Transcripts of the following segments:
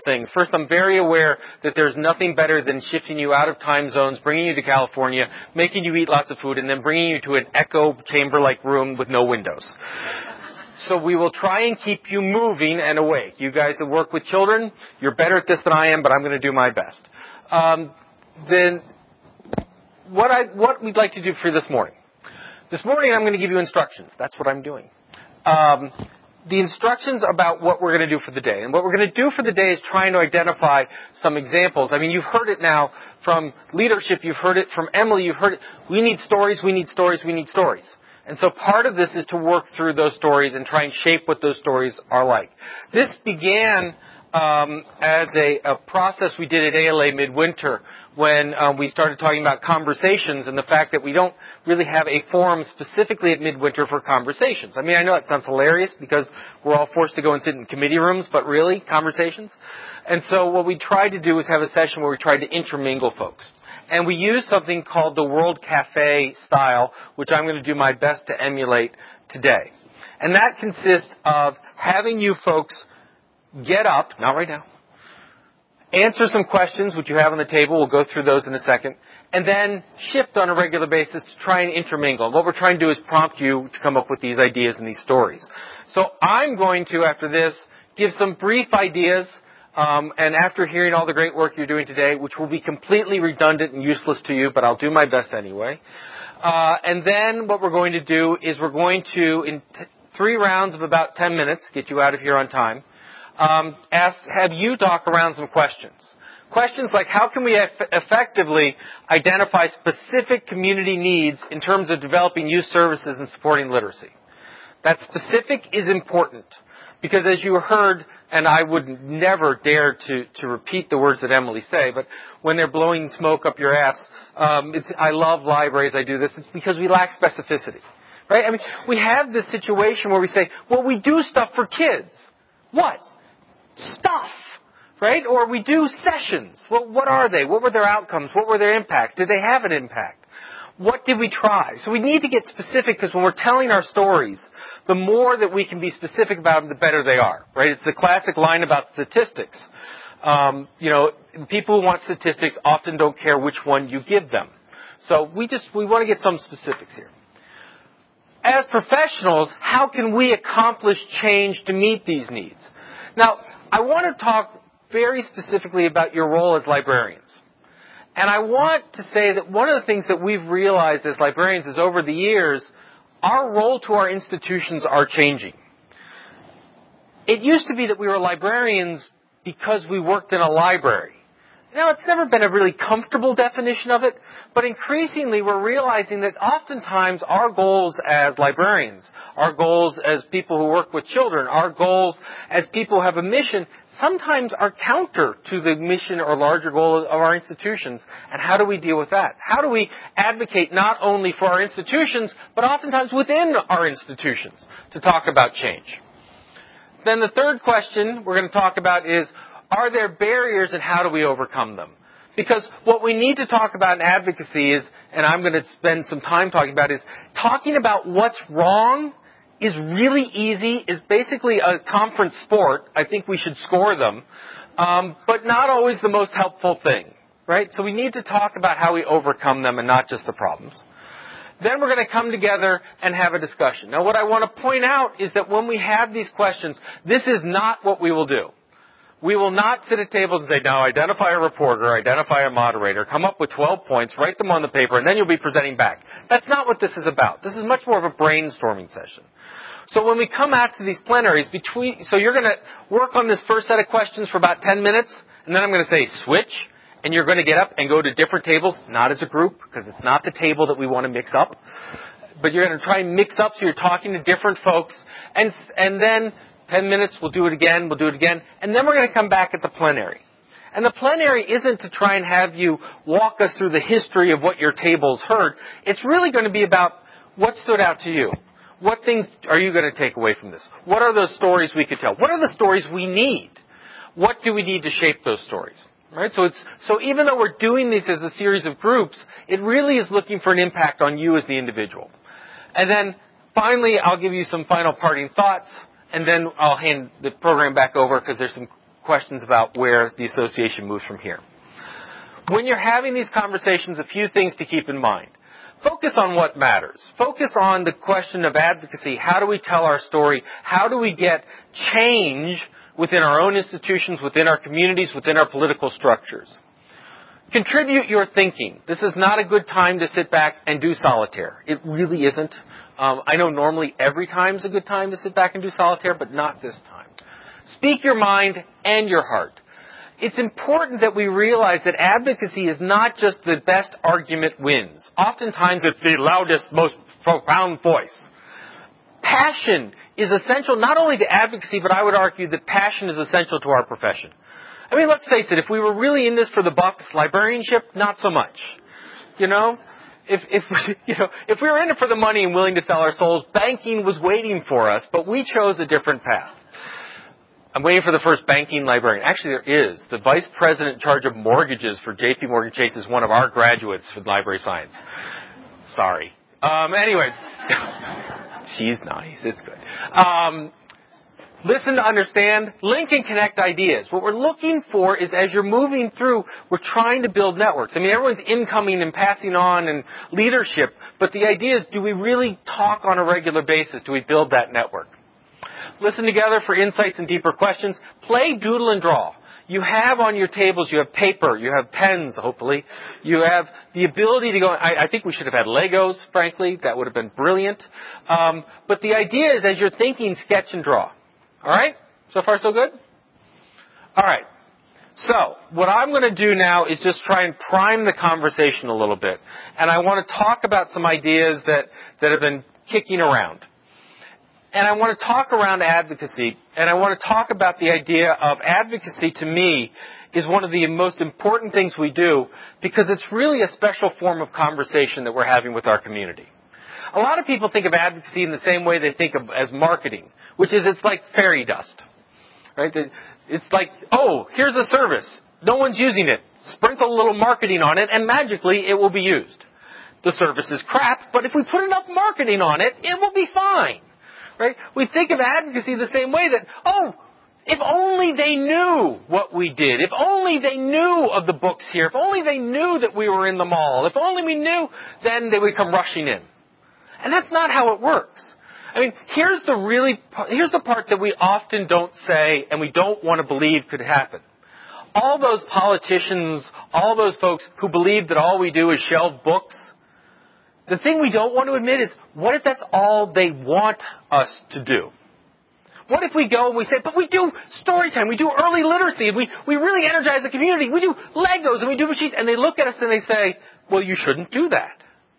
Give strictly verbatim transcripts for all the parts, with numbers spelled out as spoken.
things. First, I'm very aware that there's nothing better than shifting you out of time zones, bringing you to California, making you eat lots of food, and then bringing you to an echo chamber-like room with no windows. So we will try and keep you moving and awake. You guys that work with children, you're better at this than I am, but I'm going to do my best. Um, then what, I, what we'd like to do for this morning. This morning I'm going to give you instructions. That's what I'm doing. Um, the instructions about what we're going to do for the day. And what we're going to do for the day is trying to identify some examples. I mean, you've heard it now from leadership. You've heard it from Emily. You've heard it. We need stories. We need stories. We need stories. And so part of this is to work through those stories and try and shape what those stories are like. This began um, as a, a process we did at A L A Midwinter when um, we started talking about conversations and the fact that we don't really have a forum specifically at Midwinter for conversations. I mean, I know that sounds hilarious because we're all forced to go and sit in committee rooms, but really, conversations. And so what we tried to do was have a session where we tried to intermingle folks. And we use something called the World Cafe style, which I'm going to do my best to emulate today. And that consists of having you folks get up, not right now, answer some questions which you have on the table. We'll go through those in a second. And then shift on a regular basis to try and intermingle. And what we're trying to do is prompt you to come up with these ideas and these stories. So I'm going to, after this, give some brief ideas. Um, and after hearing all the great work you're doing today, which will be completely redundant and useless to you, but I'll do my best anyway. Uh, and then what we're going to do is we're going to, in t- three rounds of about ten minutes, get you out of here on time, um, ask, have you talk around some questions. Questions like, how can we eff- effectively identify specific community needs in terms of developing youth services and supporting literacy? That specific is important. Because as you heard, and I would never dare to, to repeat the words that Emily say, but when they're blowing smoke up your ass, um, it's, I love libraries, I do this, it's because we lack specificity. Right? I mean, we have this situation where we say, well, we do stuff for kids. What? Stuff. Right? Or we do sessions. Well, what are they? What were their outcomes? What were their impacts? Did they have an impact? What did we try? So we need to get specific because when we're telling our stories, the more that we can be specific about them, the better they are, right? It's the classic line about statistics. Um, you know, people who want statistics often don't care which one you give them. So we just, we want to get some specifics here. As professionals, how can we accomplish change to meet these needs? Now, I want to talk very specifically about your role as librarians. And I want to say that one of the things that we've realized as librarians is over the years, our role to our institutions are changing. It used to be that we were librarians because we worked in a library. Now, it's never been a really comfortable definition of it, but increasingly we're realizing that oftentimes our goals as librarians, our goals as people who work with children, our goals as people who have a mission, sometimes are counter to the mission or larger goal of our institutions. And how do we deal with that? How do we advocate not only for our institutions, but oftentimes within our institutions to talk about change? Then the third question we're going to talk about is, are there barriers and how do we overcome them? Because what we need to talk about in advocacy is, and I'm going to spend some time talking about, is talking about what's wrong is really easy, is basically a conference sport. I think we should score them, um, but not always the most helpful thing, right? So we need to talk about how we overcome them and not just the problems. Then we're going to come together and have a discussion. Now, what I want to point out is that when we have these questions, this is not what we will do. We will not sit at tables and say, now identify a reporter, identify a moderator, come up with twelve points, write them on the paper, and then you'll be presenting back. That's not what this is about. This is much more of a brainstorming session. So when we come out to these plenaries, between, so you're going to work on this first set of questions for about ten minutes, and then I'm going to say switch, and you're going to get up and go to different tables, not as a group, because it's not the table that we want to mix up, but you're going to try and mix up so you're talking to different folks, and and then ten minutes, we'll do it again, we'll do it again, and then we're going to come back at the plenary. And the plenary isn't to try and have you walk us through the history of what your tables heard. It's really going to be about what stood out to you. What things are you going to take away from this? What are those stories we could tell? What are the stories we need? What do we need to shape those stories? Right? So it's, so even though we're doing this as a series of groups, it really is looking for an impact on you as the individual. And then finally, I'll give you some final parting thoughts. And then I'll hand the program back over because there's some questions about where the association moves from here. When you're having these conversations, a few things to keep in mind. Focus on what matters. Focus on the question of advocacy. How do we tell our story? How do we get change within our own institutions, within our communities, within our political structures? Contribute your thinking. This is not a good time to sit back and do solitaire. It really isn't. Um, I know normally every time is a good time to sit back and do solitaire, but not this time. Speak your mind and your heart. It's important that we realize that advocacy is not just the best argument wins. Oftentimes it's the loudest, most profound voice. Passion is essential not only to advocacy, but I would argue that passion is essential to our profession. I mean, let's face it, if we were really in this for the bucks, librarianship, not so much. You know? If, if, you know, if we were in it for the money and willing to sell our souls, banking was waiting for us, but we chose a different path. I'm waiting for the first banking librarian. Actually, there is. The vice president in charge of mortgages for J P Morgan Chase is one of our graduates with library science. Sorry. Um, anyway. She's nice. It's good. Um, listen to understand. Link and connect ideas. What we're looking for is as you're moving through, we're trying to build networks. I mean, everyone's incoming and passing on and leadership. But the idea is, do we really talk on a regular basis? Do we build that network? Listen together for insights and deeper questions. Play doodle and draw. You have on your tables, you have paper, you have pens, hopefully. You have the ability to go, I, I think we should have had Legos, frankly. That would have been brilliant. Um, but the idea is as you're thinking, sketch and draw. All right? So far, so good? All right. So, what I'm going to do now is just try and prime the conversation a little bit. And I want to talk about some ideas that, that have been kicking around. And I want to talk around advocacy, and I want to talk about the idea of advocacy, to me, is one of the most important things we do because it's really a special form of conversation that we're having with our community. A lot of people think of advocacy in the same way they think of as marketing, which is it's like fairy dust. Right? It's like, oh, here's a service. No one's using it. Sprinkle a little marketing on it, and magically it will be used. The service is crap, but if we put enough marketing on it, it will be fine. Right? We think of advocacy the same way that, oh, if only they knew what we did. If only they knew of the books here. If only they knew that we were in the mall. If only we knew, then they would come rushing in. And that's not how it works. I mean, here's the really, here's the part that we often don't say and we don't want to believe could happen. All those politicians, all those folks who believe that all we do is shelve books, the thing we don't want to admit is, what if that's all they want us to do? What if we go and we say, but we do story time, we do early literacy, and we, we really energize the community, we do Legos and we do machines, and they look at us and they say, well, you shouldn't do that.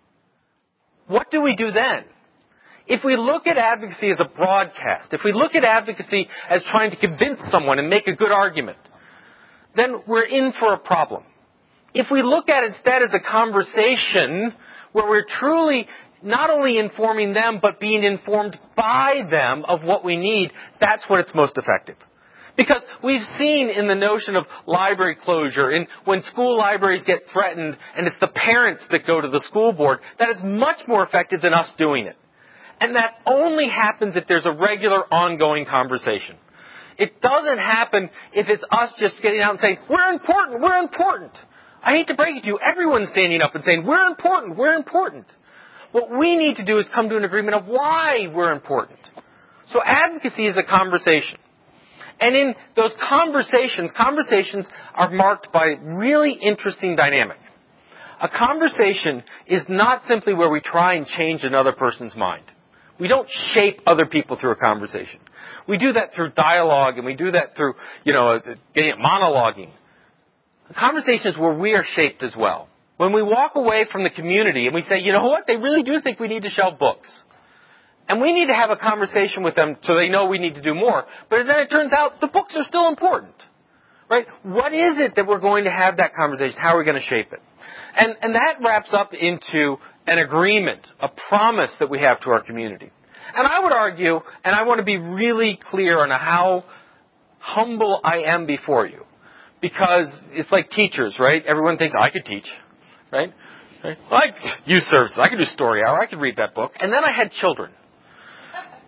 What do we do then? If we look at advocacy as a broadcast, if we look at advocacy as trying to convince someone and make a good argument, then we're in for a problem. If we look at it instead as a conversation where we're truly not only informing them, but being informed by them of what we need, that's when it's most effective. Because we've seen in the notion of library closure, and when school libraries get threatened, and it's the parents that go to the school board, that is much more effective than us doing it. And that only happens if there's a regular, ongoing conversation. It doesn't happen if it's us just getting out and saying, we're important, we're important. I hate to break it to you, everyone's standing up and saying, we're important, we're important. What we need to do is come to an agreement of why we're important. So advocacy is a conversation. And in those conversations, conversations are marked by really interesting dynamic. A conversation is not simply where we try and change another person's mind. We don't shape other people through a conversation. We do that through dialogue, and we do that through, you know, monologuing. A conversation is where we are shaped as well. When we walk away from the community and we say, you know what, they really do think we need to shelve books. And we need to have a conversation with them so they know we need to do more. But then it turns out the books are still important. Right? What is it that we're going to have that conversation? How are we going to shape it? And, and that wraps up into an agreement, a promise that we have to our community. And I would argue, and I want to be really clear on how humble I am before you. Because it's like teachers, right? Everyone thinks, I could teach. Right? Right? Well, I use services. I could do story hour. I could read that book. And then I had children.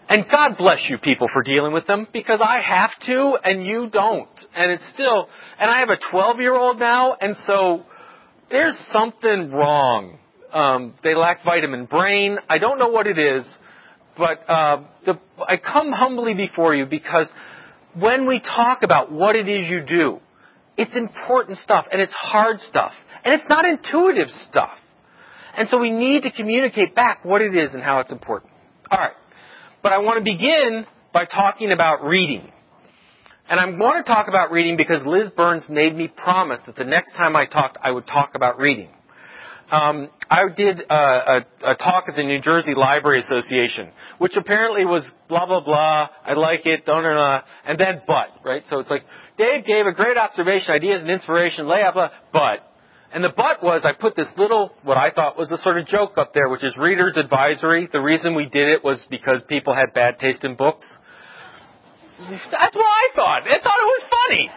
And God bless you people for dealing with them, because I have to and you don't. And it's still, and I have a twelve-year-old now, and so there's something wrong. Um, they lack vitamin brain. I don't know what it is, but uh, the, I come humbly before you because when we talk about what it is you do, it's important stuff, and it's hard stuff, and it's not intuitive stuff. And so we need to communicate back what it is and how it's important. All right. But I want to begin by talking about reading. And I want to talk about reading because Liz Burns made me promise that the next time I talked, I would talk about reading. Um, I did uh, a, a talk at the New Jersey Library Association, which apparently was blah, blah, blah, I like it, don't know, and then but, right? So it's like, Dave gave a great observation, ideas and inspiration, lay out, blah, but. And the but was I put this little, what I thought was a sort of joke up there, which is reader's advisory. The reason we did it was because people had bad taste in books. That's what I thought. I thought it was funny.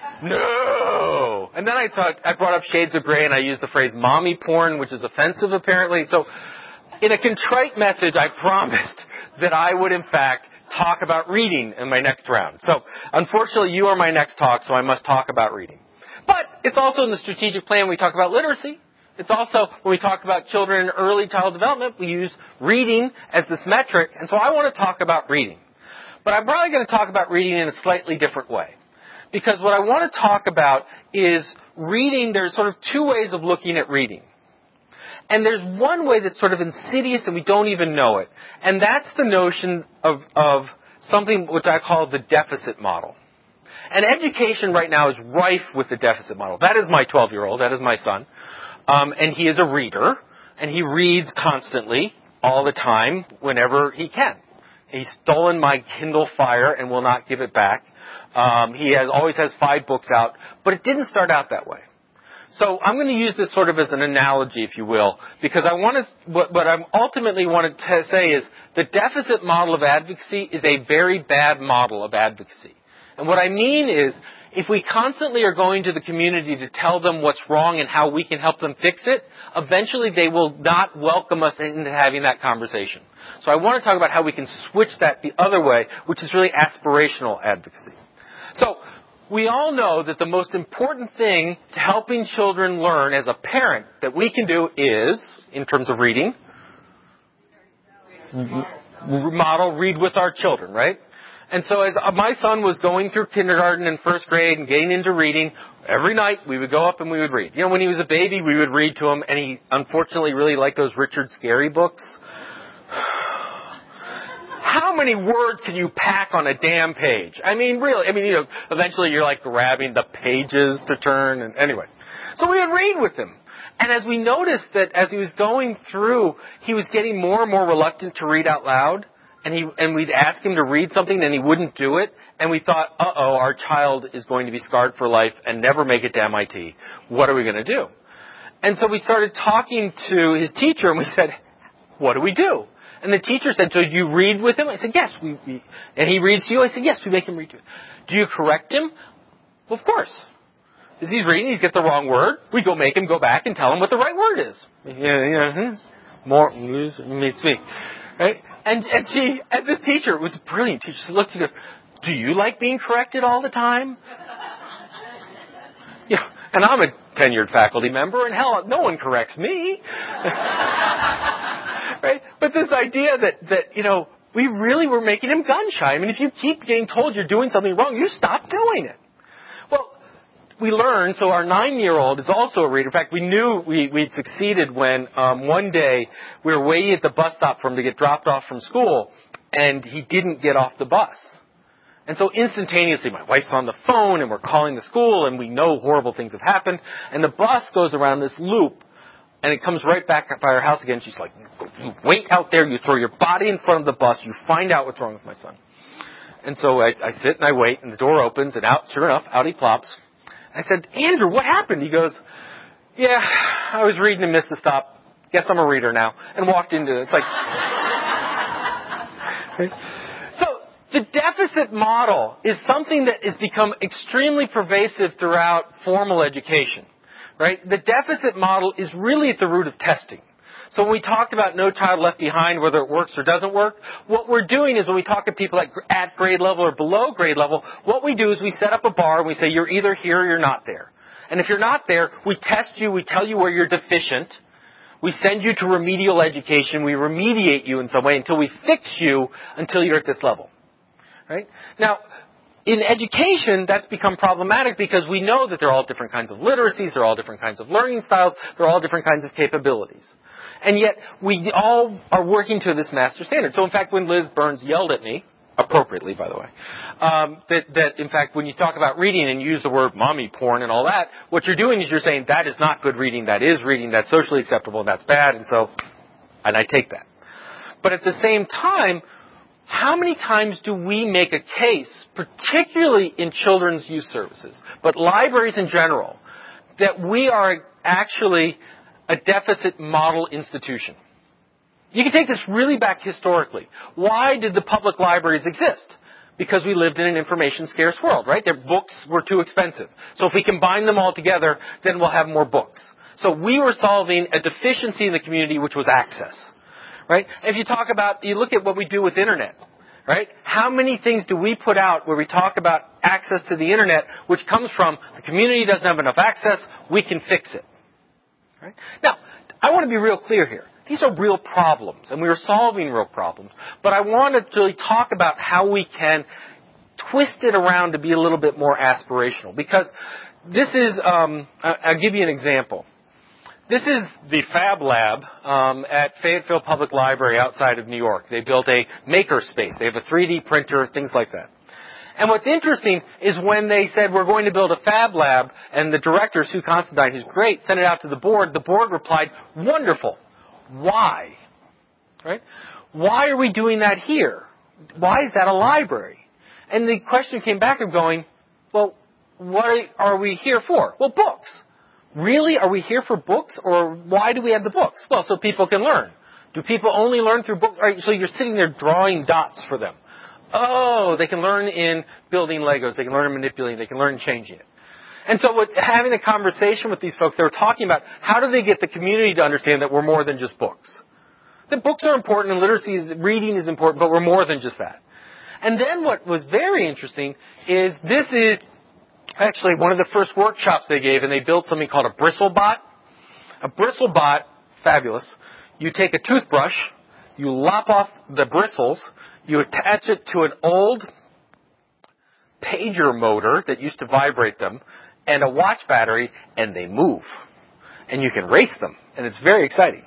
No. And then I thought, I brought up Shades of Grey and I used the phrase mommy porn, which is offensive apparently. So in a contrite message, I promised that I would in fact talk about reading in my next round. So unfortunately, you are my next talk, so I must talk about reading. But it's also in the strategic plan we talk about literacy. It's also when we talk about children in early child development, we use reading as this metric. And so I want to talk about reading. But I'm probably going to talk about reading in a slightly different way. Because what I want to talk about is reading. There's sort of two ways of looking at reading. And there's one way that's sort of insidious and we don't even know it. And that's the notion of, of something which I call the deficit model. And education right now is rife with the deficit model. That is my twelve-year-old. That is my son. Um, and he is a reader. And he reads constantly, all the time, whenever he can. He's stolen my Kindle Fire and will not give it back. Um, he has always has five books out. But it didn't start out that way. So I'm going to use this sort of as an analogy, if you will, because I want to, what, what I ultimately want to say is the deficit model of advocacy is a very bad model of advocacy. And what I mean is, if we constantly are going to the community to tell them what's wrong and how we can help them fix it, eventually they will not welcome us into having that conversation. So I want to talk about how we can switch that the other way, which is really aspirational advocacy. So we all know that the most important thing to helping children learn as a parent that we can do is, in terms of reading, model read with our children, right? And so as my son was going through kindergarten and first grade and getting into reading, every night we would go up and we would read. You know, when he was a baby, we would read to him, and he unfortunately really liked those Richard Scarry books. How many words can you pack on a damn page? I mean, really, I mean, you know, eventually you're like grabbing the pages to turn, and anyway. So we would read with him. And as we noticed that as he was going through, he was getting more and more reluctant to read out loud. And he and we'd ask him to read something, and he wouldn't do it. And we thought, uh-oh, our child is going to be scarred for life and never make it to M I T. What are we going to do? And so we started talking to his teacher, and we said, what do we do? And the teacher said, so you read with him? I said, yes. We, we, and he reads to you? I said, yes, we make him read to you. Do you correct him? Well, of course. As he's reading, he's got the wrong word. We go make him go back and tell him what the right word is. Yeah, yeah. More, me, me. Right? And, and she, and the teacher, it was a brilliant teacher, she looked at her, do you like being corrected all the time? You know, and I'm a tenured faculty member, and hell, no one corrects me. Right? But this idea that, that, you know, we really were making him gun shy. I mean, if you keep getting told you're doing something wrong, you stop doing it. Well, we learned, so our nine-year-old is also a reader. In fact, we knew we, we'd succeeded when um, one day we were waiting at the bus stop for him to get dropped off from school, and he didn't get off the bus. And so instantaneously, my wife's on the phone, and we're calling the school, and we know horrible things have happened, and the bus goes around this loop, and it comes right back by our house again. She's like, you wait out there, you throw your body in front of the bus, you find out what's wrong with my son. And so I, I sit and I wait, and the door opens, and out, sure enough, out he plops. I said, Andrew, what happened? He goes, yeah, I was reading and missed the stop. Guess I'm a reader now. And walked into it. It's like... So the deficit model is something that has become extremely pervasive throughout formal education. Right? The deficit model is really at the root of testing. So when we talked about No Child Left Behind, whether it works or doesn't work, what we're doing is when we talk to people at, at grade level or below grade level, what we do is we set up a bar and we say you're either here or you're not there. And if you're not there, we test you, we tell you where you're deficient, we send you to remedial education, we remediate you in some way until we fix you until you're at this level. Right? Now, in education, that's become problematic because we know that there are all different kinds of literacies, there are all different kinds of learning styles, there are all different kinds of capabilities. And yet, we all are working to this master standard. So in fact, when Liz Burns yelled at me, appropriately by the way, um, that, that in fact when you talk about reading and you use the word mommy porn and all that, what you're doing is you're saying that is not good reading, that is reading, that's socially acceptable, and that's bad, and so, and I take that. But at the same time, how many times do we make a case, particularly in children's youth services, but libraries in general, that we are actually a deficit model institution? You can take this really back historically. Why did the public libraries exist? Because we lived in an information scarce world, right? Their books were too expensive. So if we combine them all together, then we'll have more books. So we were solving a deficiency in the community, which was access. Right? If you talk about, you look at what we do with internet, right? How many things do we put out where we talk about access to the internet, which comes from the community doesn't have enough access, we can fix it. Right? Now, I want to be real clear here. These are real problems, and we are solving real problems. But I want to really talk about how we can twist it around to be a little bit more aspirational. Because this is, um, I'll give you an example. This is the Fab Lab um, at Fayetteville Public Library outside of New York. They built a maker space. They have a three D printer, things like that. And what's interesting is when they said we're going to build a Fab Lab, and the director, Sue Constantine, who's great, sent it out to the board, the board replied, wonderful. Why? Right? Why are we doing that here? Why is that a library? And the question came back of going, well, what are we here for? Well, books. Really? Are we here for books? Or why do we have the books? Well, so people can learn. Do people only learn through books? Right, so you're sitting there drawing dots for them. Oh, they can learn in building Legos. They can learn in manipulating. They can learn in changing it. And so with having a conversation with these folks, they were talking about how do they get the community to understand that we're more than just books. That books are important and literacy is, reading is important, but we're more than just that. And then what was very interesting is this is actually one of the first workshops they gave, and they built something called a BristleBot. A BristleBot, fabulous. You take a toothbrush, you lop off the bristles, you attach it to an old pager motor that used to vibrate them, and a watch battery, and they move. And you can race them, and it's very exciting.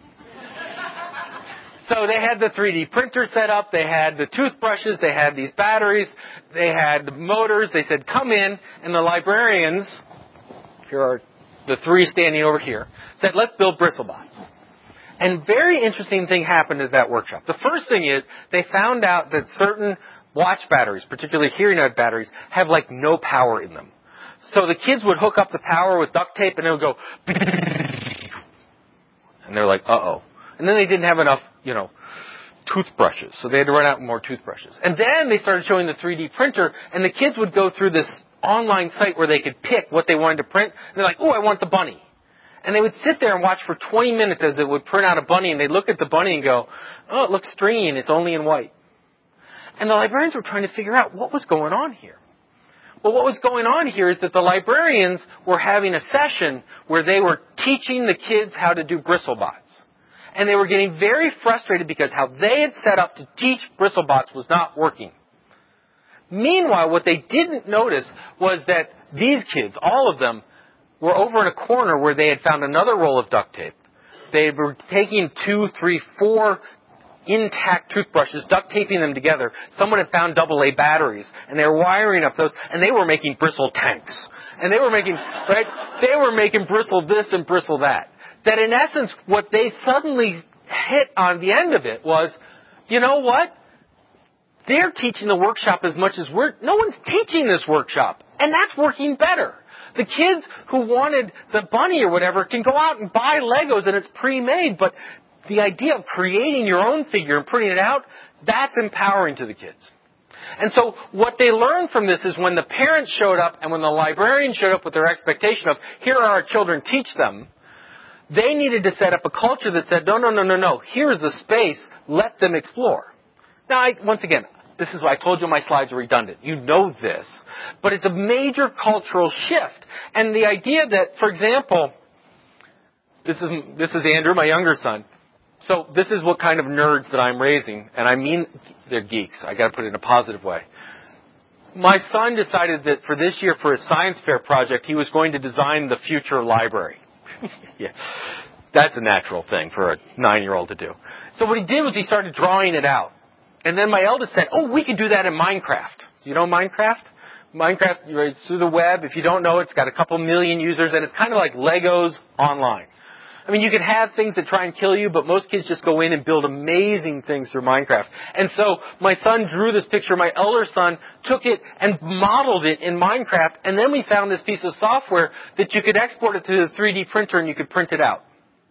So they had the three D printer set up, they had the toothbrushes, they had these batteries, they had the motors. They said, come in, and the librarians, here are the three standing over here, said, let's build BristleBots. And very interesting thing happened at that workshop. The first thing is they found out that certain watch batteries, particularly hearing aid batteries, have like no power in them. So the kids would hook up the power with duct tape and it would go, and they're like, uh-oh. And then they didn't have enough, you know, toothbrushes. So they had to run out more toothbrushes. And then they started showing the three D printer, and the kids would go through this online site where they could pick what they wanted to print. And they're like, oh, I want the bunny. And they would sit there and watch for twenty minutes as it would print out a bunny, and they'd look at the bunny and go, oh, it looks stringy and it's only in white. And the librarians were trying to figure out what was going on here. Well, what was going on here is that the librarians were having a session where they were teaching the kids how to do BristleBots. And they were getting very frustrated because how they had set up to teach BristleBots was not working. Meanwhile, what they didn't notice was that these kids, all of them, were over in a corner where they had found another roll of duct tape. They were taking two, three, four intact toothbrushes, duct taping them together. Someone had found double A batteries, and they were wiring up those, and they were making bristle tanks. And they were making, right, they were making bristle this and bristle that. That in essence, what they suddenly hit on the end of it was, you know what? They're teaching the workshop as much as we're, no one's teaching this workshop. And that's working better. The kids who wanted the bunny or whatever can go out and buy Legos and it's pre-made, but the idea of creating your own figure and printing it out, that's empowering to the kids. And so what they learned from this is when the parents showed up and when the librarian showed up with their expectation of, here are our children, teach them, They needed to set up a culture that said, no, no, no, no, no, here's a space, let them explore. Now, I, once again, this is why I told you my slides are redundant. You know this. But it's a major cultural shift. And the idea that, for example, this is, this is Andrew, my younger son. So this is what kind of nerds that I'm raising. And I mean, they're geeks. I got to put it in a positive way. My son decided that for this year, for his science fair project, he was going to design the future library. Yeah, that's a natural thing for a nine-year-old to do. So what he did was he started drawing it out. And then my eldest said, oh, we could do that in Minecraft. You know Minecraft? Minecraft, it's through the web. If you don't know, it's got a couple million users, and it's kind of like Legos online. I mean, you can have things that try and kill you, but most kids just go in and build amazing things through Minecraft. And so my son drew this picture. My elder son took it and modeled it in Minecraft, and then we found this piece of software that you could export it to the three D printer and you could print it out.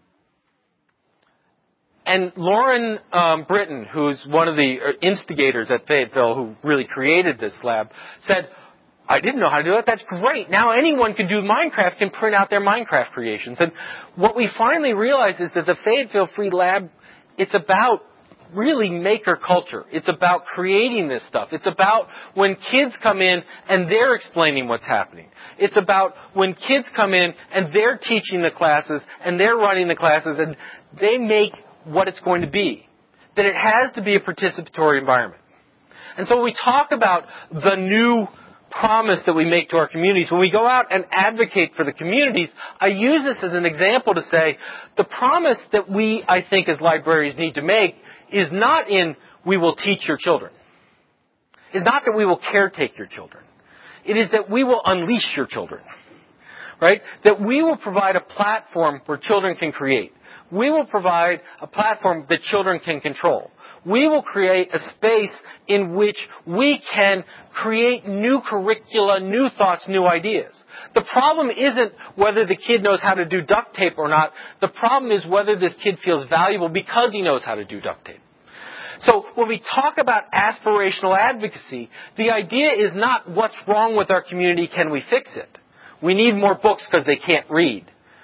And Lauren um, Britton, who's one of the instigators at Fayetteville, who really created this lab, said, I didn't know how to do it. That's great. Now anyone can do Minecraft, can print out their Minecraft creations. And what we finally realized is that the Fayetteville Free Lab, it's about really maker culture. It's about creating this stuff. It's about when kids come in and they're explaining what's happening. It's about when kids come in and they're teaching the classes and they're running the classes and they make what it's going to be. That it has to be a participatory environment. And so when we talk about the new promise that we make to our communities, when we go out and advocate for the communities, I use this as an example to say the promise that we, I think, as librarians need to make is not in we will teach your children. It's not that we will caretake your children. It is that we will unleash your children. Right? That we will provide a platform where children can create. We will provide a platform that children can control. We will create a space in which we can create new curricula, new thoughts, new ideas. The problem isn't whether the kid knows how to do duct tape or not. The problem is whether this kid feels valuable because he knows how to do duct tape. So when we talk about aspirational advocacy, the idea is not what's wrong with our community, can we fix it? We need more books because they can't read.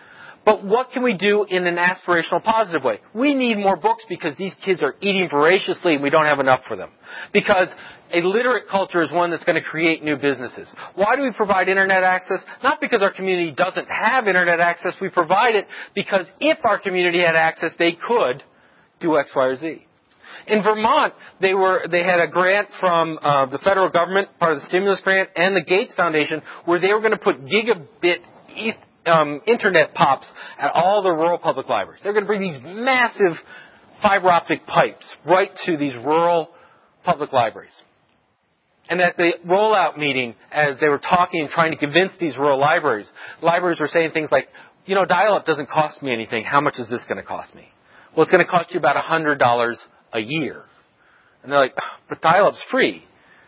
But what can we do in an aspirational, positive way? We need more books because these kids are eating voraciously and we don't have enough for them. Because a literate culture is one that's going to create new businesses. Why do we provide internet access? Not because our community doesn't have internet access. We provide it because if our community had access, they could do X, Y, or Z. In Vermont, they were they had a grant from uh, the federal government, part of the stimulus grant, and the Gates Foundation, where they were going to put gigabit e- Um, internet pops at all the rural public libraries. They're going to bring these massive fiber optic pipes right to these rural public libraries. And at the rollout meeting, as they were talking and trying to convince these rural libraries, libraries were saying things like, you know, dial-up doesn't cost me anything. How much is this going to cost me? Well, it's going to cost you about one hundred dollars a year. And they're like, but dial-up's free.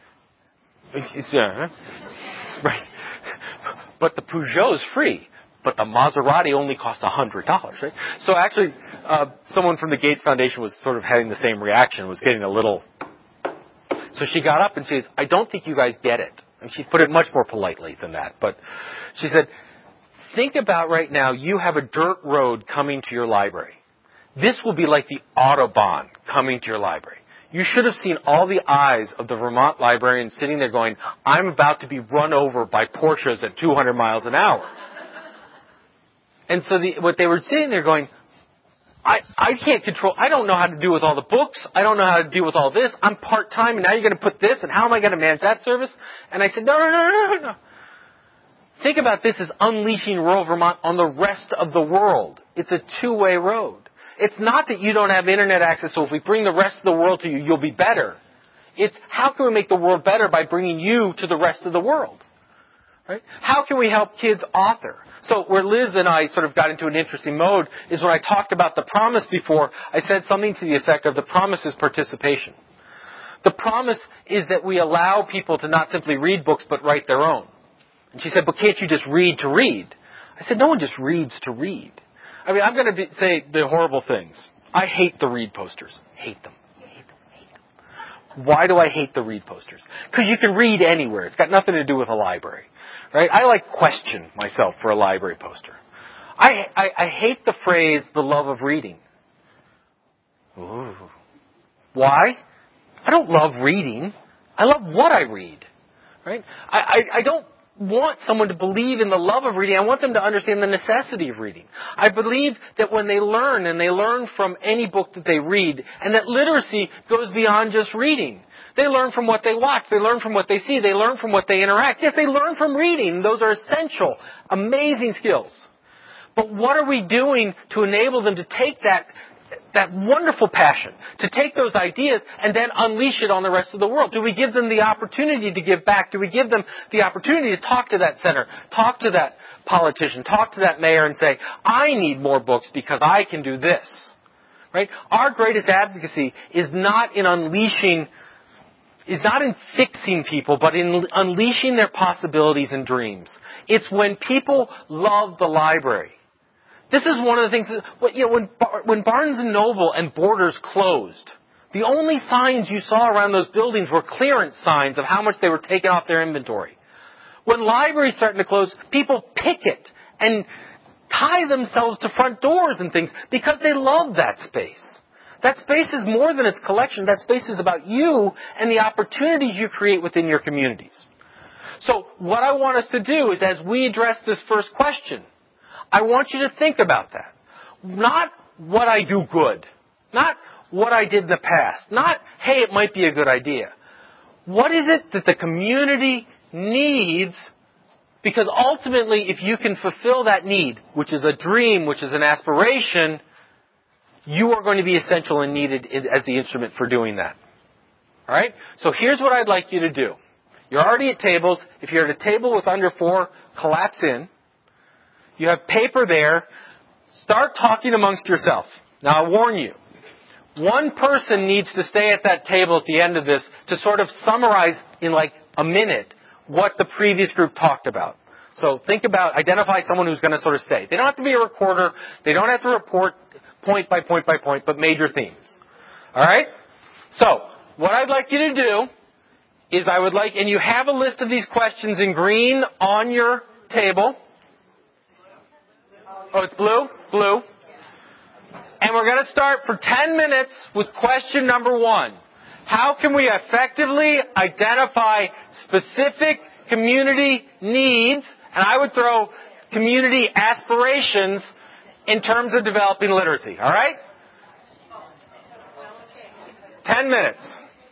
Yeah, right. But the Peugeot's free. But the Maserati only cost one hundred dollars, right? So actually, uh, someone from the Gates Foundation was sort of having the same reaction, was getting a little... So she got up and she says, I don't think you guys get it. And she put it much more politely than that. But she said, think about right now, you have a dirt road coming to your library. This will be like the Autobahn coming to your library. You should have seen all the eyes of the Vermont librarians sitting there going, I'm about to be run over by Porsches at two hundred miles an hour. And so the, what they were sitting there going, I, I can't control, I don't know how to do with all the books. I don't know how to deal with all this. I'm part-time and now you're going to put this and how am I going to manage that service? And I said, no, no, no, no, no. Think about this as unleashing rural Vermont on the rest of the world. It's a two-way road. It's not that you don't have internet access, so if we bring the rest of the world to you, you'll be better. It's how can we make the world better by bringing you to the rest of the world? Right? How can we help kids author? So where Liz and I sort of got into an interesting mode is when I talked about the promise before, I said something to the effect of the promise is participation. The promise is that we allow people to not simply read books but write their own. And she said, but can't you just read to read? I said, no one just reads to read. I mean, I'm going to be, say the horrible things. I hate the read posters. Hate them. Hate them. Hate them. Why do I hate the read posters? Because you can read anywhere. It's got nothing to do with a library. Right? I like question myself for a library poster. I, I, I hate the phrase, the love of reading. Ooh. Why? I don't love reading. I love what I read. Right? I, I, I don't want someone to believe in the love of reading. I want them to understand the necessity of reading. I believe that when they learn, and they learn from any book that they read, and that literacy goes beyond just reading. They learn from what they watch. They learn from what they see. They learn from what they interact. Yes, they learn from reading. Those are essential, amazing skills. But what are we doing to enable them to take that that wonderful passion, to take those ideas and then unleash it on the rest of the world? Do we give them the opportunity to give back? Do we give them the opportunity to talk to that senator, talk to that politician, talk to that mayor and say, I need more books because I can do this? Right? Our greatest advocacy is not in unleashing, is not in fixing people, but in unleashing their possibilities and dreams. It's when people love the library. This is one of the things that, you know, when, when Barnes and Noble and Borders closed, the only signs you saw around those buildings were clearance signs of how much they were taking off their inventory. When libraries started to close, people picket and tie themselves to front doors and things because they love that space. That space is more than its collection. That space is about you and the opportunities you create within your communities. So what I want us to do is, as we address this first question, I want you to think about that. Not what I do good. Not what I did in the past. Not, hey, it might be a good idea. What is it that the community needs? Because ultimately, if you can fulfill that need, which is a dream, which is an aspiration, you are going to be essential and needed as the instrument for doing that. All right? So here's what I'd like you to do. You're already at tables. If you're at a table with under four, collapse in. You have paper there. Start talking amongst yourself. Now, I warn you, one person needs to stay at that table at the end of this to sort of summarize in like a minute what the previous group talked about. So think about, identify someone who's going to sort of stay. They don't have to be a recorder. They don't have to report point by point by point, but major themes. All right? So what I'd like you to do is I would like, and you have a list of these questions in green on your table. Oh, it's blue? Blue. And we're going to start for ten minutes with question number one. How can we effectively identify specific community needs, and I would throw community aspirations, in terms of developing literacy? All right? Ten minutes.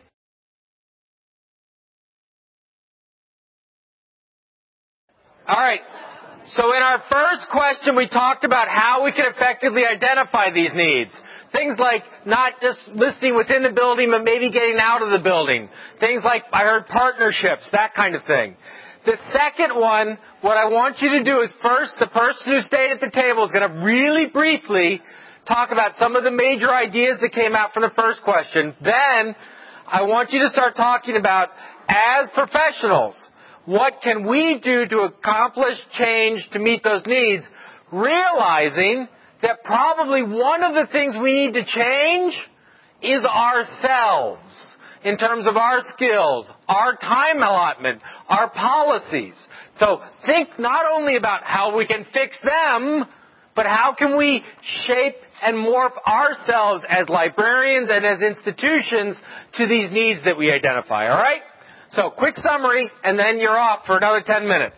All right. So in our first question, we talked about how we can effectively identify these needs. Things like not just listening within the building, but maybe getting out of the building. Things like, I heard partnerships, that kind of thing. The second one, what I want you to do is first, the person who stayed at the table is going to really briefly talk about some of the major ideas that came out from the first question. Then, I want you to start talking about, as professionals, what can we do to accomplish change to meet those needs, realizing that probably one of the things we need to change is ourselves in terms of our skills, our time allotment, our policies. So think not only about how we can fix them, but how can we shape and morph ourselves as librarians and as institutions to these needs that we identify, all right? So, quick summary, and then you're off for another ten minutes.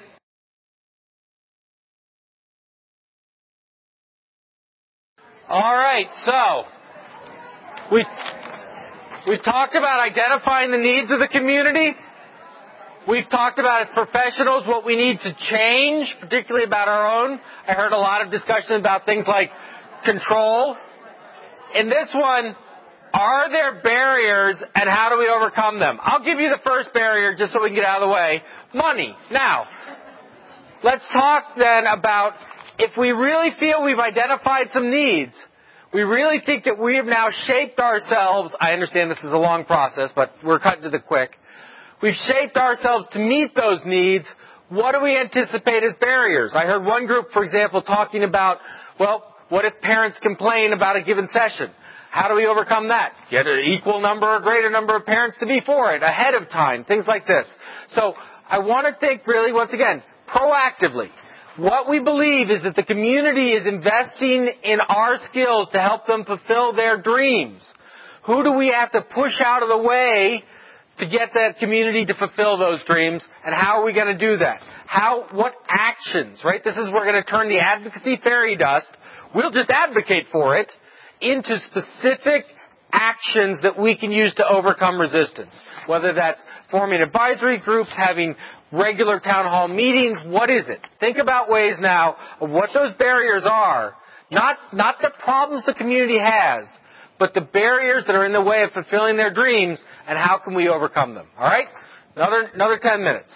All right, so we, we've talked about identifying the needs of the community. We've talked about, as professionals, what we need to change, particularly about our own. I heard a lot of discussion about things like control. In this one, are there barriers and how do we overcome them? I'll give you the first barrier just so we can get out of the way. Money. Now, let's talk then about if we really feel we've identified some needs, we really think that we have now shaped ourselves. I understand this is a long process, but we're cutting to the quick. We've shaped ourselves to meet those needs. What do we anticipate as barriers? I heard one group, for example, talking about, well, what if parents complain about a given session? How do we overcome that? Get an equal number or greater number of parents to be for it ahead of time, things like this. So I want to think really, once again, proactively. What we believe is that the community is investing in our skills to help them fulfill their dreams. Who do we have to push out of the way to get that community to fulfill those dreams, and how are we going to do that? How, what actions, right? This is where we're going to turn the advocacy fairy dust, we'll just advocate for it, into specific actions that we can use to overcome resistance. Whether that's forming advisory groups, having regular town hall meetings, what is it? Think about ways now of what those barriers are. Not, not the problems the community has, but the barriers that are in the way of fulfilling their dreams, and how can we overcome them? All right? Another, another ten minutes.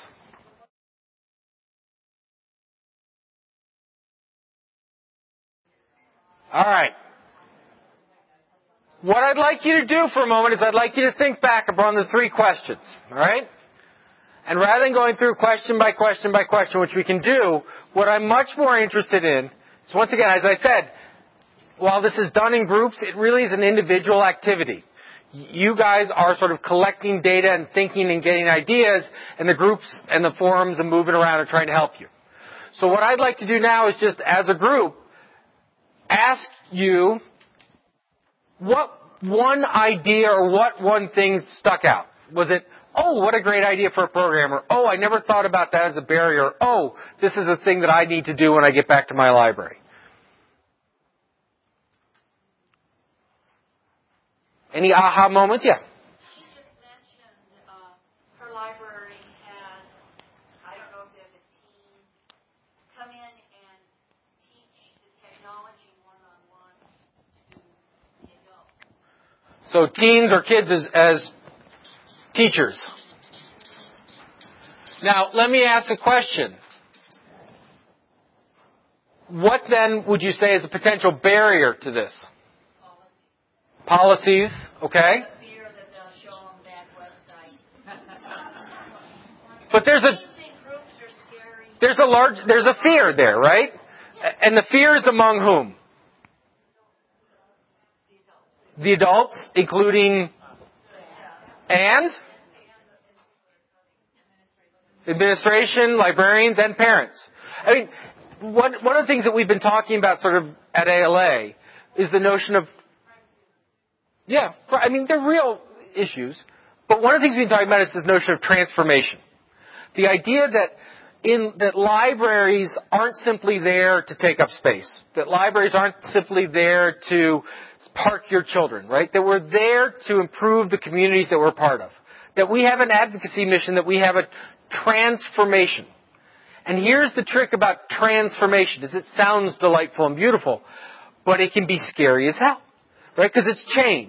All right. What I'd like you to do for a moment is I'd like you to think back upon the three questions. All right? And rather than going through question by question by question, which we can do, what I'm much more interested in is, once again, as I said, while this is done in groups, it really is an individual activity. You guys are sort of collecting data and thinking and getting ideas, and the groups and the forums and moving around are trying to help you. So what I'd like to do now is just, as a group, ask you what one idea or what one thing stuck out. Was it, oh, what a great idea for a programmer. Oh, I never thought about that as a barrier. Oh, this is a thing that I need to do when I get back to my library. Any aha moments? Yeah. She just mentioned uh, her library has, I don't know if there's a team, come in and teach the technology one-on-one to the adults. So teens or kids as, as teachers. Now, let me ask a question. What then would you say is a potential barrier to this? Policies, okay? The fear that they'll show them bad websites. But there's a Groups are scary. there's a large there's a fear there, right? And the fear is among whom? The adults, including and administration, librarians, and parents. I mean, one one of the things that we've been talking about sort of at A L A is the notion of Yeah, I mean, they're real issues. But one of the things we've been talking about is this notion of transformation. The idea that in that libraries aren't simply there to take up space. That libraries aren't simply there to park your children, right? That we're there to improve the communities that we're part of. That we have an advocacy mission, that we have a transformation. And here's the trick about transformation, is it sounds delightful and beautiful, but it can be scary as hell. Right? Because it's change.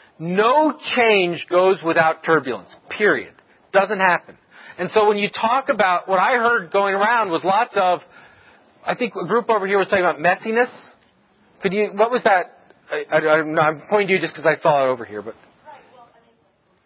No change goes without turbulence. Period. Doesn't happen. And so when you talk about, what I heard going around was lots of, I think a group over here was talking about messiness. Could you, what was that? I, I, I'm, I'm pointing to you just because I saw it over here, but. Right. Well, I mean,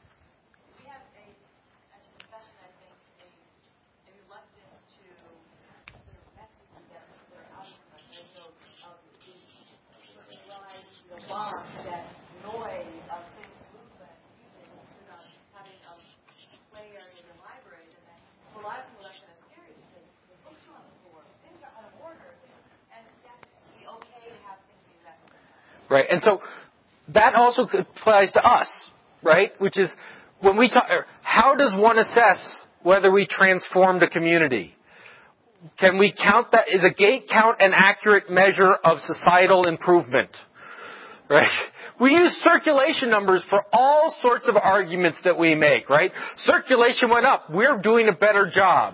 we have a, as a profession, I think, a, a reluctance to sort of message that they're out of the window of the sort of realize the bar, that noise of things movement, using, you know, having a play area in the libraries, and then for a lot of people that's kind of scary because the books are on the floor, things are out of order, and that's be okay to have things be messy. Right. And so that also applies to us, right? Which is when we talk, how does one assess whether we transformed a community? Can we count that? Is a gate count an accurate measure of societal improvement? Right? We use circulation numbers for all sorts of arguments that we make, right? Circulation went up. We're doing a better job.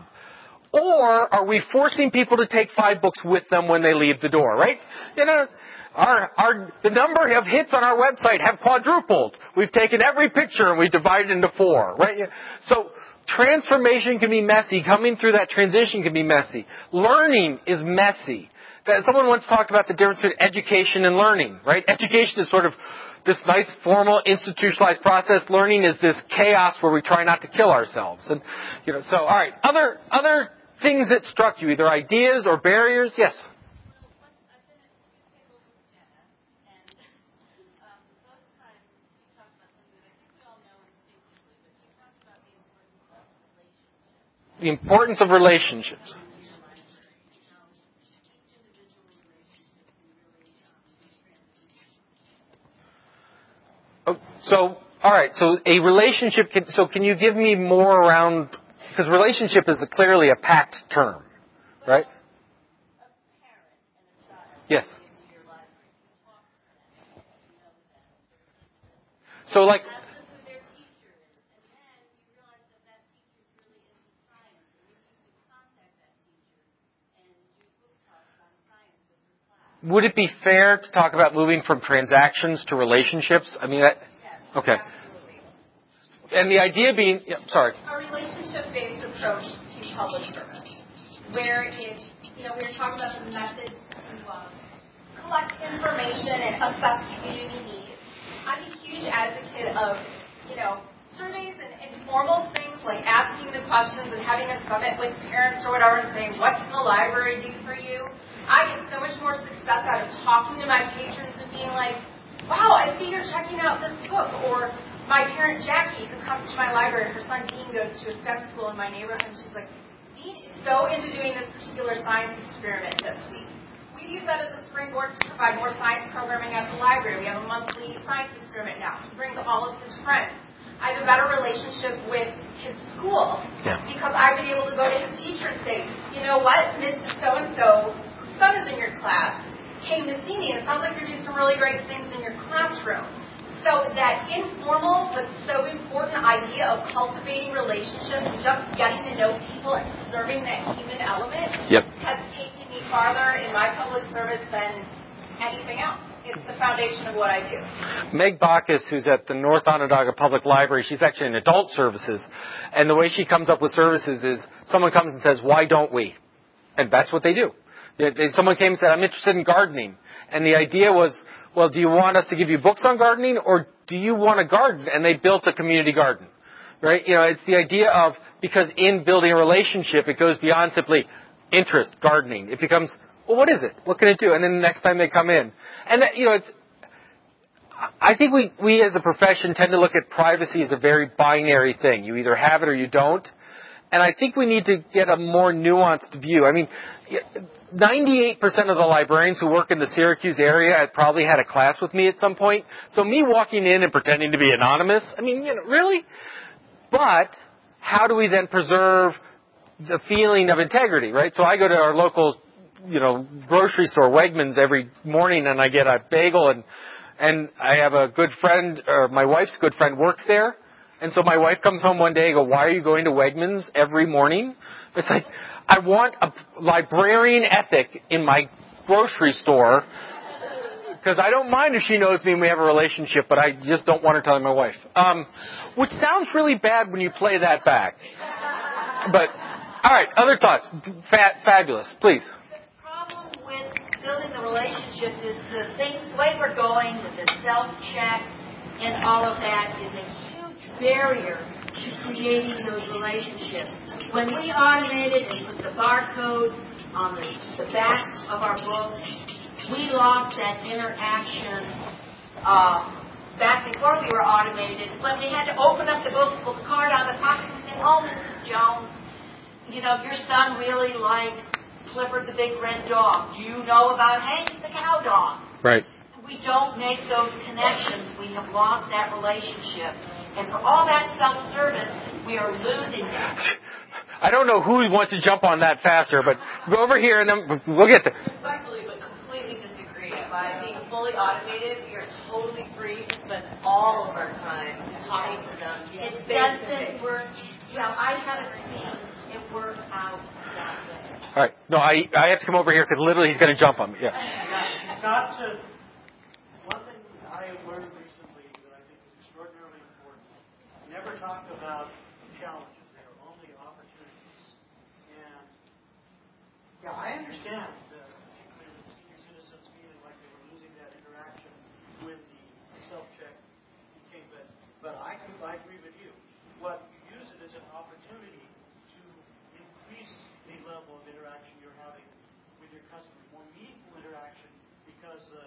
Or are we forcing people to take five books with them when they leave the door, right? You know, our, our, the number of hits on our website have quadrupled. We've taken every picture and we divided it into four, right? So transformation can be messy. Coming through that transition can be messy. Learning is messy. That someone once talked about the difference between education and learning, right? Education is sort of this nice, formal, institutionalized process. Learning is this chaos where we try not to kill ourselves. And, you know, so, all right. Other, other things that struck you, either ideas or barriers? Yes? The importance of relationships. So, all right. So a relationship. Can, so can you give me more around? Because relationship is a, clearly a packed term, right? Yes. So like. Would it be fair to talk about moving from transactions to relationships? I mean, that, okay. And the idea being, yeah, sorry. A relationship-based approach to public service, where it's, you know, we were talking about the methods to um, collect information and assess community needs. I'm a huge advocate of, you know, surveys and informal things like asking the questions and having a summit with parents or whatever and saying, what can the library do for you? I get so much more success out of talking to my patrons and being like, wow, I see you're checking out this book. Or my parent Jackie, who comes to my library, her son Dean goes to a STEM school in my neighborhood, and she's like, Dean is so into doing this particular science experiment this week. We use that as a springboard to provide more science programming at the library. We have a monthly science experiment now. He brings all of his friends. I have a better relationship with his school yeah. because I've been able to go to his teacher and say, you know what, Missus So-and-so, whose son is in your class, came to see me, and it sounds like you're doing some really great things in your classroom. So that informal but so important idea of cultivating relationships and just getting to know people and preserving that human element yep. has taken me farther in my public service than anything else. It's the foundation of what I do. Meg Bacchus, who's at the North Onondaga Public Library, she's actually in adult services. And the way she comes up with services is someone comes and says, why don't we? And that's what they do. They, they, someone came and said, I'm interested in gardening. And the idea was, well, do you want us to give you books on gardening, or do you want a garden? And they built a community garden. Right? You know, it's the idea of, because in building a relationship, it goes beyond simply interest, gardening. It becomes, well, what is it? What can it do? And then the next time they come in. And, that, you know, it's, I think we, we as a profession tend to look at privacy as a very binary thing. You either have it or you don't. And I think we need to get a more nuanced view. I mean, ninety-eight percent of the librarians who work in the Syracuse area have probably had a class with me at some point. So me walking in and pretending to be anonymous, I mean, you know, really? But how do we then preserve the feeling of integrity, right? So I go to our local, you know, grocery store, Wegmans, every morning, and I get a bagel, and and I have a good friend, or my wife's good friend works there. And so my wife comes home one day and go, why are you going to Wegmans every morning? It's like, I want a librarian ethic in my grocery store, because I don't mind if she knows me and we have a relationship, but I just don't want her telling my wife. Um, which sounds really bad when you play that back. But, all right, other thoughts. Fa- fabulous, please. The problem with building the relationships is the things, the way we're going with the self-check and all of that is a barrier to creating those relationships. When we automated and put the barcodes on the, the backs of our books, we lost that interaction uh, back before we were automated. When we had to open up the book, pull the card out of the pocket, and say, oh, Missus Jones, you know, your son really liked Clifford the Big Red Dog. Do you know about Hank the Cow Dog? Right. We don't make those connections. We have lost that relationship. And for all that self-service, we are losing that. I don't know who wants to jump on that faster, but go over here and then we'll get there. Respectfully, but completely disagree. By being fully automated, we are totally free to spend all of our time talking to them. It doesn't work. Well, I haven't seen it work out that way. All right. No, I I have to come over here because literally he's going to jump on me. Yeah. Not to. One thing I learned recently that I think is extraordinarily important. Never talk about challenges. They are only opportunities. And yeah, I understand that particularly the senior citizens feeling like they were losing that interaction when the self-check became that. But I I agree with you. What you use it as an opportunity to increase the level of interaction you're having with your customers, more meaningful interaction, because uh,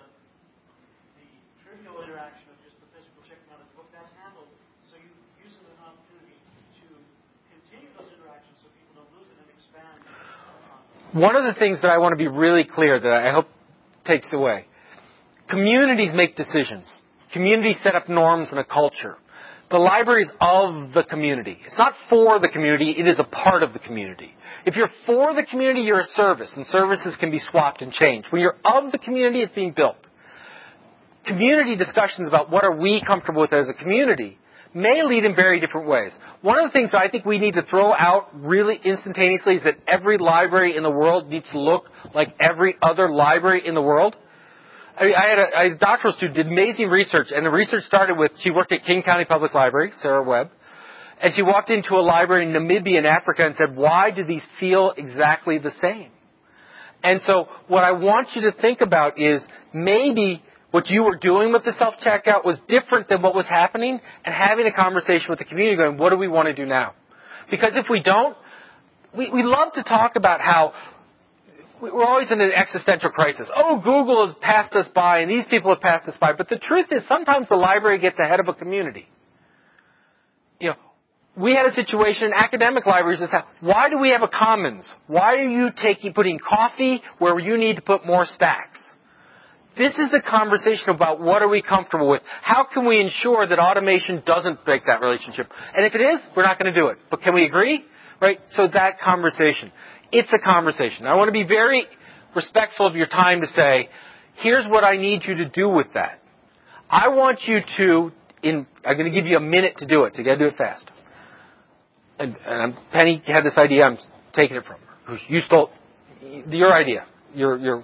the trivial interaction of just the physical checking out of the book, that's handled. So you use it as an opportunity to continue those interactions so people don't lose it and expand. One of the things that I want to be really clear that I hope takes away, communities make decisions. Communities set up norms and a culture. The library is of the community. It's not for the community, it is a part of the community. If you're for the community, you're a service, and services can be swapped and changed. When you're of the community, it's being built. Community discussions about what are we comfortable with as a community may lead in very different ways. One of the things that I think we need to throw out really instantaneously is that every library in the world needs to look like every other library in the world. I, I, had a, I had a doctoral student who did amazing research, and the research started with, she worked at King County Public Library, Sarah Webb, and she walked into a library in Namibia in Africa and said, why do these feel exactly the same? And so what I want you to think about is maybe what you were doing with the self-checkout was different than what was happening, and having a conversation with the community going, what do we want to do now? Because if we don't, we, we love to talk about how we're always in an existential crisis. Oh, Google has passed us by, and these people have passed us by. But the truth is, sometimes the library gets ahead of a community. You know, we had a situation in academic libraries that said, why do we have a commons? Why are you taking, putting coffee where you need to put more stacks? This is a conversation about what are we comfortable with. How can we ensure that automation doesn't break that relationship? And if it is, we're not going to do it. But can we agree? Right? So that conversation. It's a conversation. I want to be very respectful of your time to say, here's what I need you to do with that. I want you to, in, I'm going to give you a minute to do it, so you got to do it fast. And, and Penny had this idea, I'm taking it from her. You stole your idea. Your, your.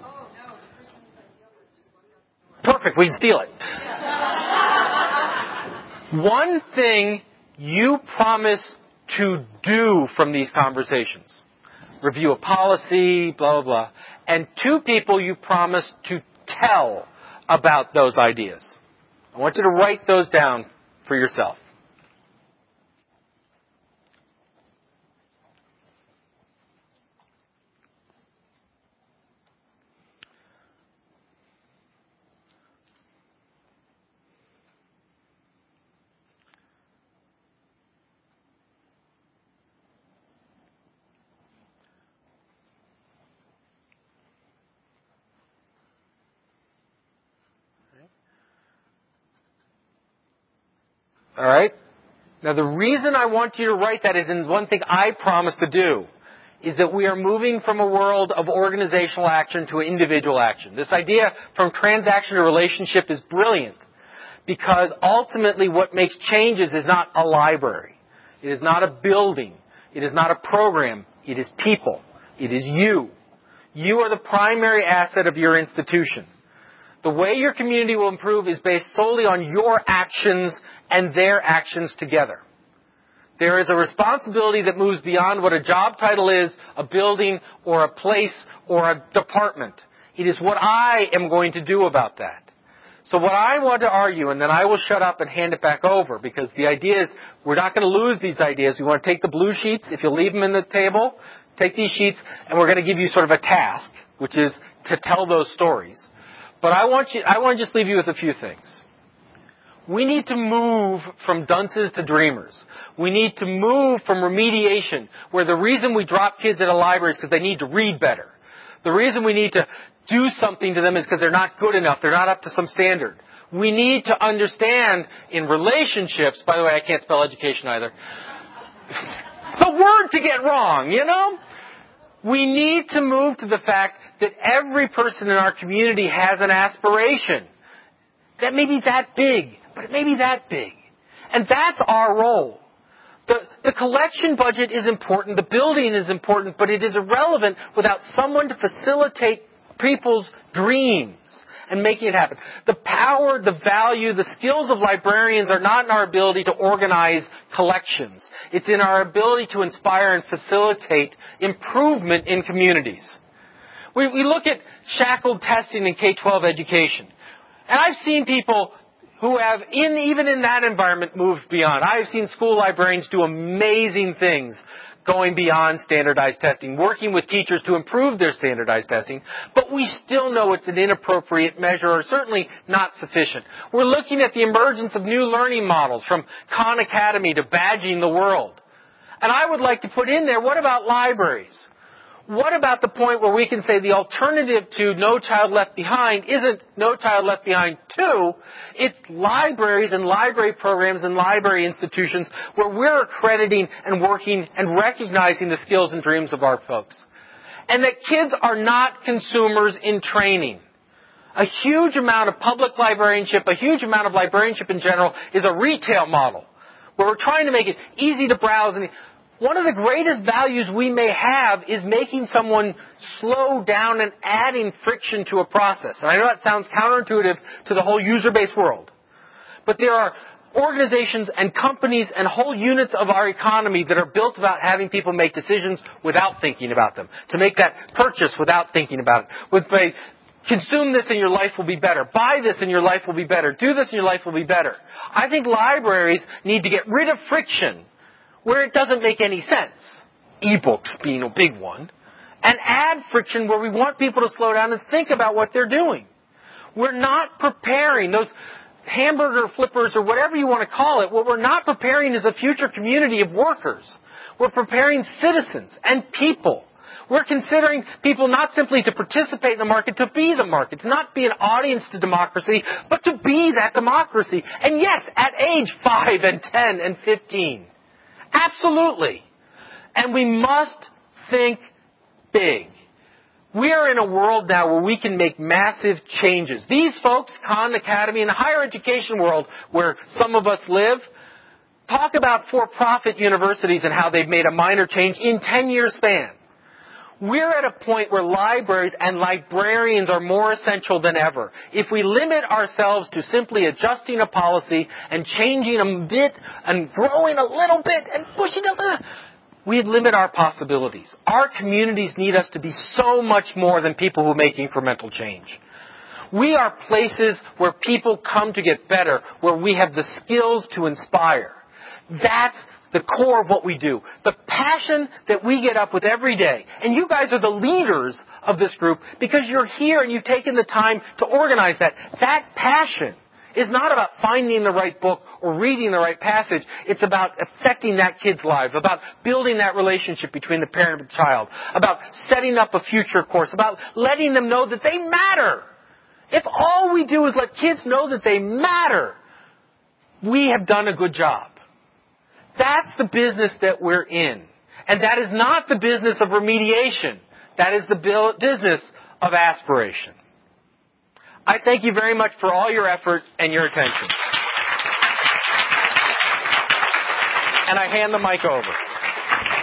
Perfect, we can steal it. One thing you promise to do from these conversations. Review a policy, blah, blah, blah. And two people you promise to tell about those ideas. I want you to write those down for yourself. All right? Now, the reason I want you to write that is in one thing I promise to do, is that we are moving from a world of organizational action to individual action. This idea from transaction to relationship is brilliant, because ultimately what makes changes is not a library. It is not a building. It is not a program. It is people. It is you. You are the primary asset of your institution. The way your community will improve is based solely on your actions and their actions together. There is a responsibility that moves beyond what a job title is, a building, or a place, or a department. It is what I am going to do about that. So what I want to argue, and then I will shut up and hand it back over, because the idea is we're not going to lose these ideas. We want to take the blue sheets, if you leave them in the table, take these sheets, and we're going to give you sort of a task, which is to tell those stories. But I want you, I want to just leave you with a few things. We need to move from dunces to dreamers. We need to move from remediation, where the reason we drop kids at a library is because they need to read better. The reason we need to do something to them is because they're not good enough. They're not up to some standard. We need to understand in relationships, by the way, I can't spell education either. It's a word to get wrong, you know? We need to move to the fact that every person in our community has an aspiration. That may be that big, but it may be that big. And that's our role. The, the collection budget is important, the building is important, but it is irrelevant without someone to facilitate people's dreams and making it happen. The power, the value, the skills of librarians are not in our ability to organize collections. It's in our ability to inspire and facilitate improvement in communities. We, we look at shackled testing in K twelve education. And I've seen people who have, in, even in that environment, moved beyond. I've seen school librarians do amazing things going beyond standardized testing, working with teachers to improve their standardized testing, but we still know it's an inappropriate measure, or certainly not sufficient. We're looking at the emergence of new learning models, from Khan Academy to Badging the World. And I would like to put in there, what about libraries? What about the point where we can say the alternative to No Child Left Behind isn't No Child Left Behind two, it's libraries and library programs and library institutions where we're accrediting and working and recognizing the skills and dreams of our folks. And that kids are not consumers in training. A huge amount of public librarianship, a huge amount of librarianship in general is a retail model where we're trying to make it easy to browse. And one of the greatest values we may have is making someone slow down and adding friction to a process. And I know that sounds counterintuitive to the whole user-based world. But there are organizations and companies and whole units of our economy that are built about having people make decisions without thinking about them. To make that purchase without thinking about it. With by, consume this and your life will be better. Buy this and your life will be better. Do this and your life will be better. I think libraries need to get rid of friction where it doesn't make any sense, e-books being a big one, and add friction where we want people to slow down and think about what they're doing. We're not preparing those hamburger flippers or whatever you want to call it. What we're not preparing is a future community of workers. We're preparing citizens and people. We're considering people not simply to participate in the market, to be the market, to not be an audience to democracy, but to be that democracy. And yes, at age five and ten and fifteen. Absolutely. And we must think big. We are in a world now where we can make massive changes. These folks, Khan Academy, and the higher education world where some of us live, talk about for-profit universities and how they've made a minor change in ten-year span. We're at a point where libraries and librarians are more essential than ever. If we limit ourselves to simply adjusting a policy and changing a bit and growing a little bit and pushing a little, we limit our possibilities. Our communities need us to be so much more than people who make incremental change. We are places where people come to get better, where we have the skills to inspire. That's the core of what we do. The passion that we get up with every day. And you guys are the leaders of this group because you're here and you've taken the time to organize that. That passion is not about finding the right book or reading the right passage. It's about affecting that kid's life, about building that relationship between the parent and the child, about setting up a future course, about letting them know that they matter. If all we do is let kids know that they matter, we have done a good job. That's the business that we're in. And that is not the business of remediation. That is the business of aspiration. I thank you very much for all your effort and your attention. And I hand the mic over.